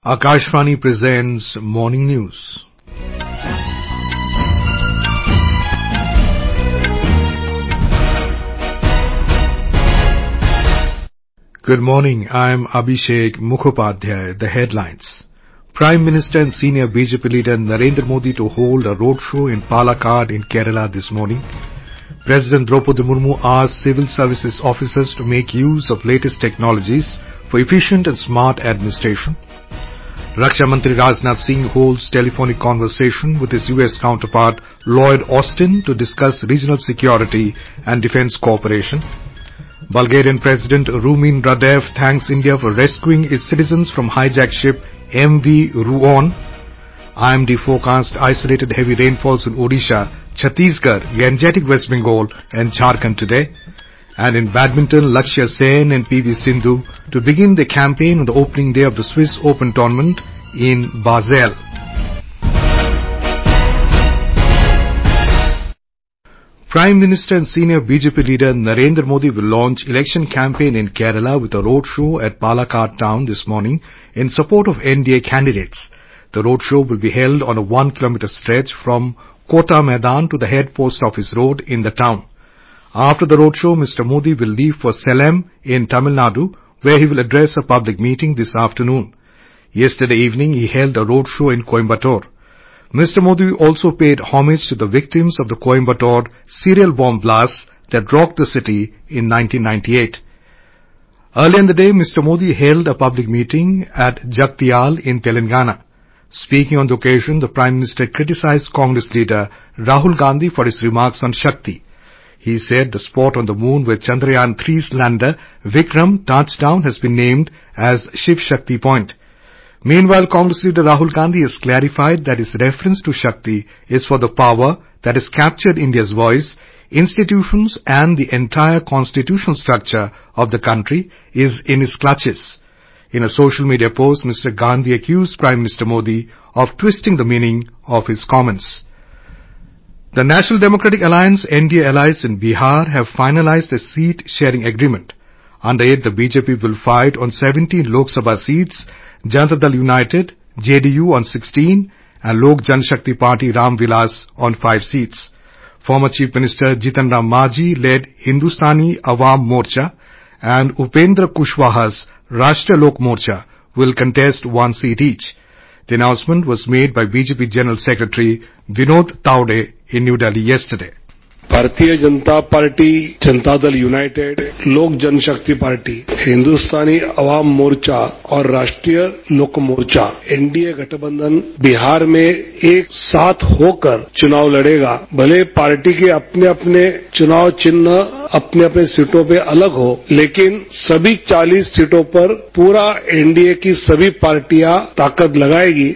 Akashvani presents Morning News. Good morning, I am Abhishek Mukhopadhyay. The headlines. Prime Minister and senior BJP leader Narendra Modi to hold a roadshow in Palakkad in Kerala this morning. President Draupadi Murmu asked civil services officers to make use of latest technologies for efficient and smart administration. Raksha Mantri Rajnath Singh holds telephonic conversation with his US counterpart Lloyd Austin to discuss regional security and defense cooperation. Bulgarian President Rumen Radev thanks India for rescuing its citizens from hijacked ship MV Ruon. IMD forecast isolated heavy rainfalls in Odisha, Chhattisgarh, Gangetic West Bengal and Jharkhand today. And in badminton, Lakshya Sen and PV Sindhu to begin the campaign on the opening day of the Swiss Open tournament in Basel. Prime Minister and senior BJP leader Narendra Modi will launch election campaign in Kerala with a roadshow at Palakkad town this morning in support of NDA candidates. The roadshow will be held on a 1 kilometer stretch from Kota Maidan to the head post office road in the town. After the roadshow, Mr. Modi will leave for Salem in Tamil Nadu, where he will address a public meeting this afternoon. Yesterday evening, he held a roadshow in Coimbatore. Mr. Modi also paid homage to the victims of the Coimbatore serial bomb blasts that rocked the city in 1998. Earlier in the day, Mr. Modi held a public meeting at Jagtial in Telangana. Speaking on the occasion, the Prime Minister criticized Congress leader Rahul Gandhi for his remarks on Shakti. He said the spot on the moon where Chandrayaan-3's lander Vikram touched down has been named as Shiv Shakti Point. Meanwhile, Congress leader Rahul Gandhi has clarified that his reference to Shakti is for the power that has captured India's voice, institutions and the entire constitutional structure of the country is in his clutches. In a social media post, Mr. Gandhi accused Prime Minister Modi of twisting the meaning of his comments. The National Democratic Alliance NDA allies in Bihar have finalized a seat-sharing agreement. Under it, the BJP will fight on 17 Lok Sabha seats, Janata Dal United, JDU on 16 and Lok Janshakti Party Ram Vilas on 5 seats. Former Chief Minister Jitan Ram Manjhi led Hindustani Awam Morcha and Upendra Kushwaha's Rashtriya Lok Morcha will contest 1 seat each. The announcement was made by BJP General Secretary Vinod Taude in New Delhi yesterday. Bharatiya Janata party, Janata Dal United, लोक जनशक्ति party, Hindustani Awam Morcha और राष्ट्रीय लोक मोर्चा NDA गठबंधन बिहार में एक साथ होकर चुनाव लड़ेगा। भले पार्टी के अपने अपने चुनाव चिन्ह अपने अपने सीटों पे अलग हो, लेकिन सभी 40 सीटों पर पूरा एनडीए की सभी पार्टियां ताकत लगाएगी।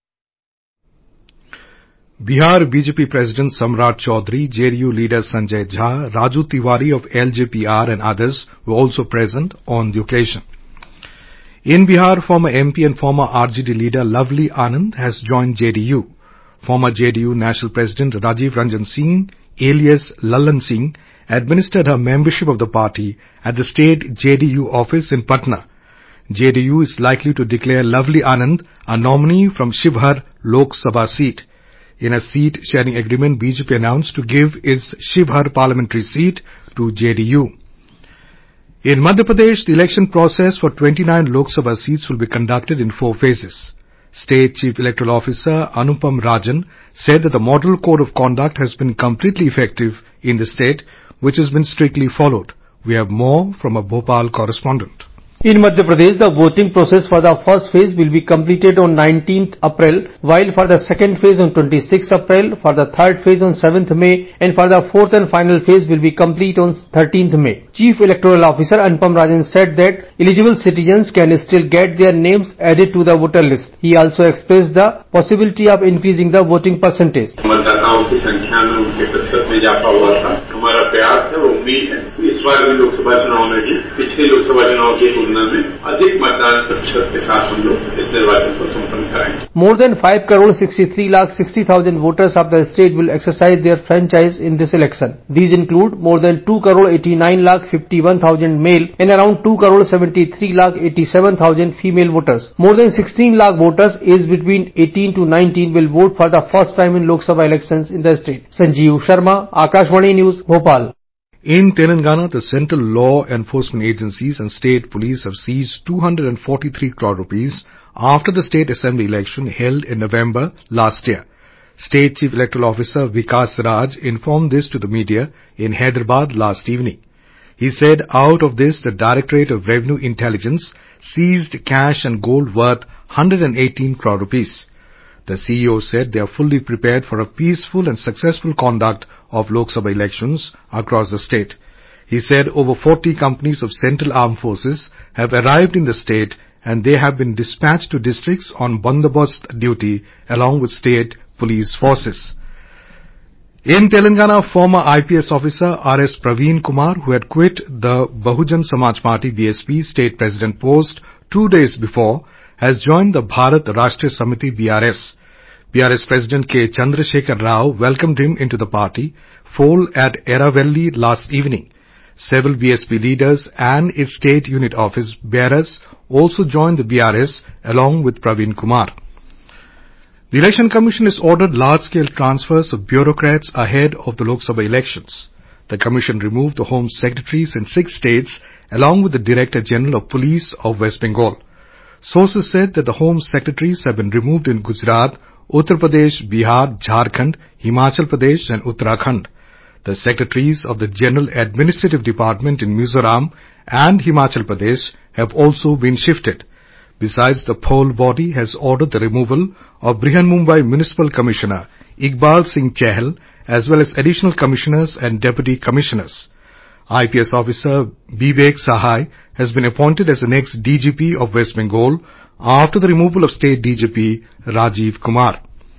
Bihar BJP President Samrat Chaudhary, JDU leader Sanjay Jha, Raju Tiwari of LJPR and others were also present on the occasion. In Bihar, former MP and former RJD leader Lovely Anand has joined JDU. Former JDU National President Rajiv Ranjan Singh, alias Lallan Singh, administered her membership of the party at the state JDU office in Patna. JDU is likely to declare Lovely Anand a nominee from Shivhar Lok Sabha seat. In a seat-sharing agreement, BJP announced to give its Shivhar parliamentary seat to JDU. In Madhya Pradesh, the election process for 29 Lok Sabha seats will be conducted in 4 phases. State Chief Electoral Officer Anupam Rajan said that the model code of conduct has been completely effective in the state, which has been strictly followed. We have more from a Bhopal correspondent. In Madhya Pradesh, the voting process for the first phase will be completed on 19th April, while for the second phase on 26th April, for the third phase on 7th May, and for the fourth and final phase will be complete on 13th May. Chief Electoral Officer Anupam Rajan said that eligible citizens can still get their names added to the voter list. He also expressed the possibility of increasing the voting percentage. मतदाताओं की संख्या में उनके प्रतिशत में इजाफा हुआ था। हमारा प्रयास है, वो उम्मीद है इस बार भी लोकसभा चुनाव में भी पिछले लोकसभा चुनाव की तुलना में अधिक मतदान प्रतिशत के साथ हम लोग इस निर्वाचन को संपन्न कराएंगे। More than 5 crore 63 lakh 60,000 voters of the state will exercise their franchise in this election. These include more than 2 crore 89 lakh 51,000 male and around 2 crore 73 lakh 87,000 female voters. More than 16 lakh voters aged between 18 to 19 will vote for the first time in Lok Sabha elections in the state. Sanjeev Sharma, Akashvani News, Bhopal. In Telangana, the central law enforcement agencies and state police have seized 243 crore rupees after the state assembly election held in November last year. State Chief Electoral Officer Vikas Raj informed this to the media in Hyderabad last evening. He said out of this, the Directorate of Revenue Intelligence seized cash and gold worth 118 crore rupees. The CEO said they are fully prepared for a peaceful and successful conduct of Lok Sabha elections across the state. He said over 40 companies of Central Armed Forces have arrived in the state and they have been dispatched to districts on bandobast duty along with state police forces. In Telangana, former IPS officer R.S. Praveen Kumar, who had quit the Bahujan Samaj Party BSP state president post 2 days before, has joined the Bharat Rashtriya Samiti BRS. BRS President K. Chandrasekhar Rao welcomed him into the party fold at Eravelli last evening. Several BSP leaders and its state unit office bearers also joined the BRS along with Praveen Kumar. The Election Commission has ordered large-scale transfers of bureaucrats ahead of the Lok Sabha elections. The Commission removed the Home Secretaries in 6 states along with the Director General of Police of West Bengal. Sources said that the Home Secretaries have been removed in Gujarat, Uttar Pradesh, Bihar, Jharkhand, Himachal Pradesh and Uttarakhand. The Secretaries of the General Administrative Department in Mizoram and Himachal Pradesh have also been shifted. Besides, the poll body has ordered the removal of Brihan Mumbai Municipal Commissioner Iqbal Singh Chahal as well as additional commissioners and deputy commissioners. IPS officer Vivek Sahai has been appointed as the next DGP of West Bengal after the removal of State DGP Rajiv Kumar.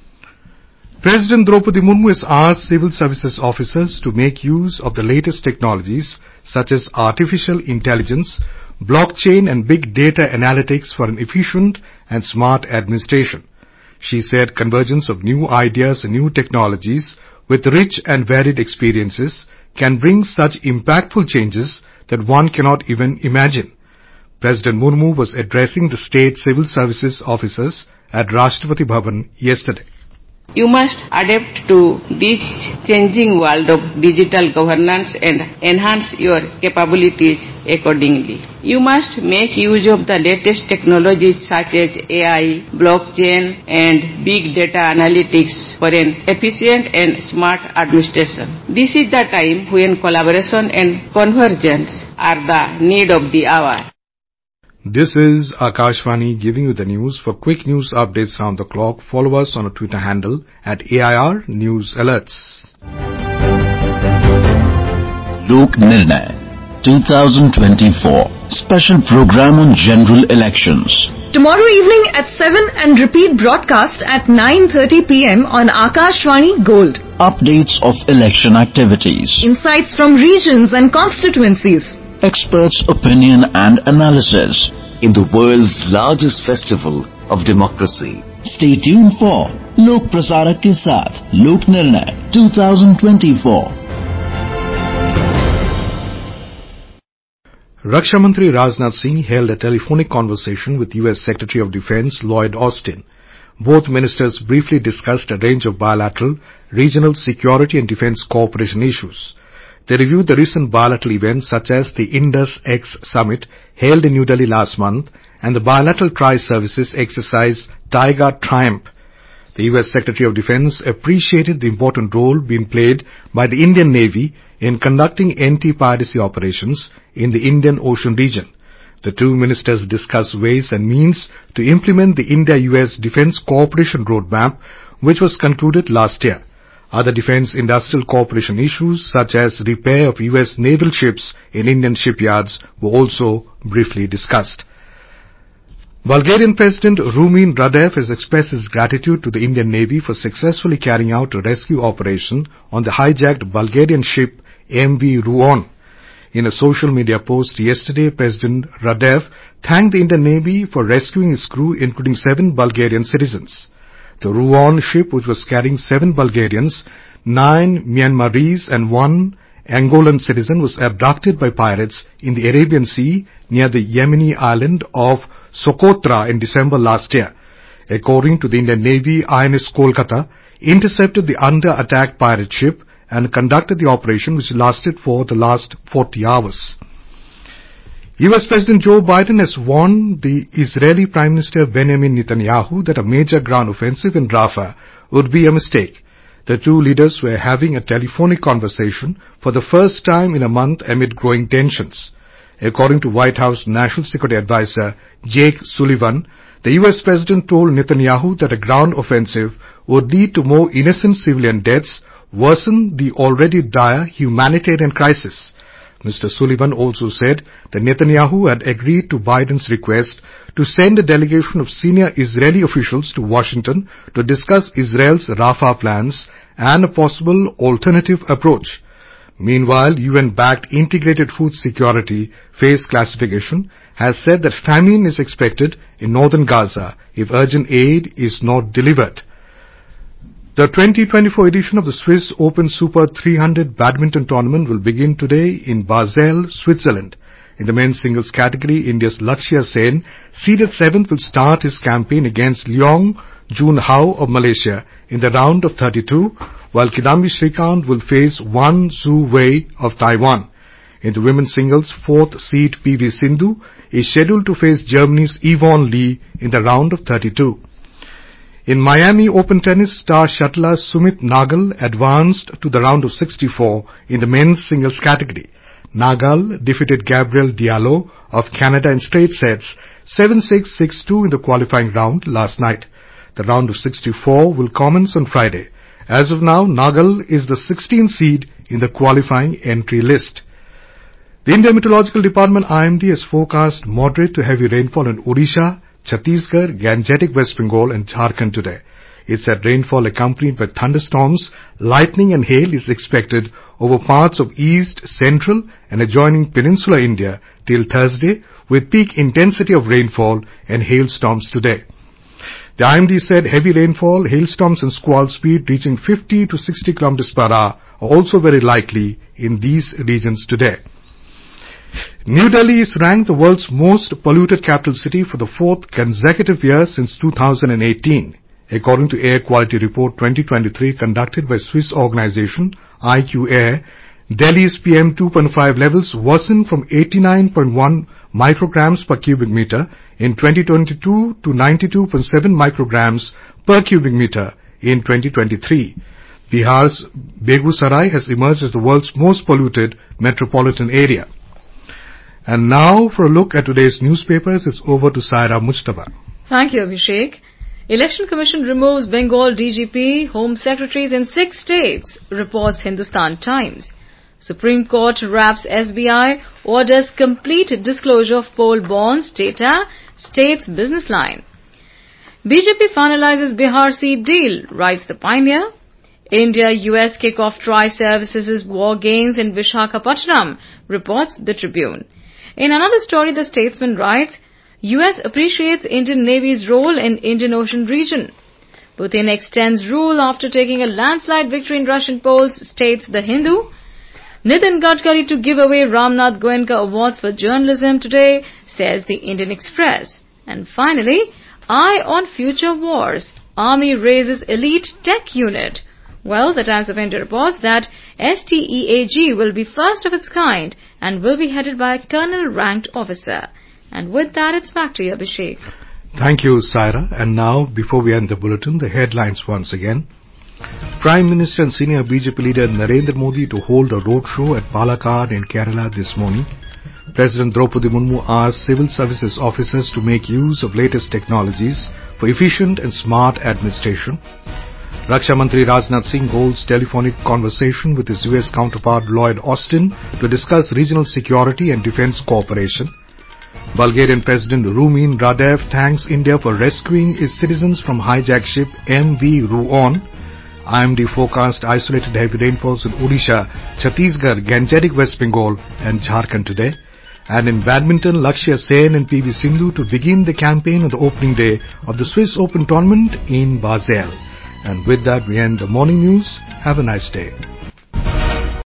President Draupadi Murmu has asked civil services officers to make use of the latest technologies such as artificial intelligence, blockchain and big data analytics for an efficient and smart administration. She said convergence of new ideas and new technologies with rich and varied experiences can bring such impactful changes that one cannot even imagine. President Murmu was addressing the state civil services officers at Rashtrapati Bhavan yesterday. You must adapt to this changing world of digital governance and enhance your capabilities accordingly. You must make use of the latest technologies such as AI, blockchain and big data analytics for an efficient and smart administration. This is the time when collaboration and convergence are the need of the hour. This is Akashvani giving you the news. For quick news updates round the clock, follow us on our Twitter handle at AIR News Alerts. Lok Nirnay 2024 Special Program on General Elections. Tomorrow evening at 7 and repeat broadcast at 9:30 p.m. on Akashvani Gold. Updates of election activities. Insights from regions and constituencies. Experts' opinion and analysis in the world's largest festival of democracy. Stay tuned for Lok Prasarak ke saath Lok Nirnay 2024. Raksha Mantri Rajnath Singh held a telephonic conversation with U.S. Secretary of Defense Lloyd Austin. Both ministers briefly discussed a range of bilateral, regional security and defense cooperation issues. They reviewed the recent bilateral events such as the Indus-X Summit held in New Delhi last month and the bilateral tri-services exercise Tiger Triumph. The U.S. Secretary of Defense appreciated the important role being played by the Indian Navy in conducting anti-piracy operations in the Indian Ocean region. The two ministers discussed ways and means to implement the India-US Defense Cooperation Roadmap, which was concluded last year. Other defense industrial cooperation issues such as repair of US naval ships in Indian shipyards were also briefly discussed. Bulgarian President Rumen Radev has expressed his gratitude to the Indian Navy for successfully carrying out a rescue operation on the hijacked Bulgarian ship MV Ruon. In a social media post yesterday, President Radev thanked the Indian Navy for rescuing its crew, including 7 Bulgarian citizens. The Ruon ship, which was carrying 7 Bulgarians, 9 Myanmarese and 1 Angolan citizen, was abducted by pirates in the Arabian Sea near the Yemeni island of Socotra in December last year. According to the Indian Navy, INS Kolkata intercepted the under-attack pirate ship and conducted the operation, which lasted for the last 40 hours. US President Joe Biden has warned the Israeli Prime Minister Benjamin Netanyahu that a major ground offensive in Rafah would be a mistake. The two leaders were having a telephonic conversation for the first time in a month amid growing tensions. According to White House National Security Advisor Jake Sullivan, the US President told Netanyahu that a ground offensive would lead to more innocent civilian deaths, worsen the already dire humanitarian crisis. Mr. Sullivan also said that Netanyahu had agreed to Biden's request to send a delegation of senior Israeli officials to Washington to discuss Israel's Rafah plans and a possible alternative approach. Meanwhile, UN-backed Integrated Food Security Phase Classification has said that famine is expected in northern Gaza if urgent aid is not delivered. The 2024 edition of the Swiss Open Super 300 badminton tournament will begin today in Basel, Switzerland. In the men's singles category, India's Lakshya Sen, seeded 7th, will start his campaign against Leong Jun Hao of Malaysia in the round of 32, while Kidambi Srikanth will face Wan Zhu Wei of Taiwan. In the women's singles, 4th seed PV Sindhu is scheduled to face Germany's Yvonne Lee in the round of 32. In Miami Open tennis, star shuttler Sumit Nagal advanced to the round of 64 in the men's singles category. Nagal defeated Gabriel Diallo of Canada in straight sets, 7-6, 6-2 in the qualifying round last night. The round of 64 will commence on Friday. As of now, Nagal is the 16th seed in the qualifying entry list. The Indian Meteorological Department IMD has forecast moderate to heavy rainfall in Odisha, Chhattisgarh, Gangetic West Bengal and Jharkhand today. It said rainfall accompanied by thunderstorms, lightning and hail is expected over parts of east, central and adjoining peninsular India till Thursday, with peak intensity of rainfall and hailstorms today. The IMD said heavy rainfall, hailstorms and squall speed reaching 50 to 60 km per hour are also very likely in these regions today. New Delhi is ranked the world's most polluted capital city for the 4th consecutive year since 2018. According to Air Quality Report 2023 conducted by Swiss organization IQ Air, Delhi's PM 2.5 levels worsened from 89.1 micrograms per cubic meter in 2022 to 92.7 micrograms per cubic meter in 2023. Bihar's Begusarai has emerged as the world's most polluted metropolitan area. And now for a look at today's newspapers, it's over to Saira Mujtaba. Thank you, Abhishek. Election Commission removes Bengal DGP, Home Secretaries in 6 states, reports Hindustan Times. Supreme Court wraps SBI, orders complete disclosure of poll bonds data, state's business line. BJP finalizes Bihar seat deal, writes The Pioneer. India-US kick-off tri-services war games in Vishakhapatnam, reports The Tribune. In another story, The Statesman writes, US appreciates Indian Navy's role in Indian Ocean region. Putin extends rule after taking a landslide victory in Russian polls, states The Hindu. Nitin Gadkari to give away Ramnath Goenka Awards for journalism today, says the Indian Express. And finally, Eye on Future Wars. Army raises elite tech unit. Well, the Times of India reports that STEAG will be first of its kind and will be headed by a colonel-ranked officer. And with that, it's back to you, Abhishek. Thank you, Saira. And now, before we end the bulletin, the headlines once again. Prime Minister and senior BJP leader Narendra Modi to hold a roadshow at Palakkad in Kerala this morning. President Draupadi Murmu asked civil services officers to make use of latest technologies for efficient and smart administration. Raksha Mantri Rajnath Singh holds telephonic conversation with his US counterpart Lloyd Austin to discuss regional security and defense cooperation. Bulgarian President Rumen Radev thanks India for rescuing its citizens from hijacked ship MV Ruon. IMD forecast isolated heavy rainfalls in Odisha, Chhattisgarh, Gangetic West Bengal and Jharkhand today. And in badminton, Lakshya Sen and PV Sindhu to begin the campaign on the opening day of the Swiss Open tournament in Basel. And with that we end the morning news. Have a nice day.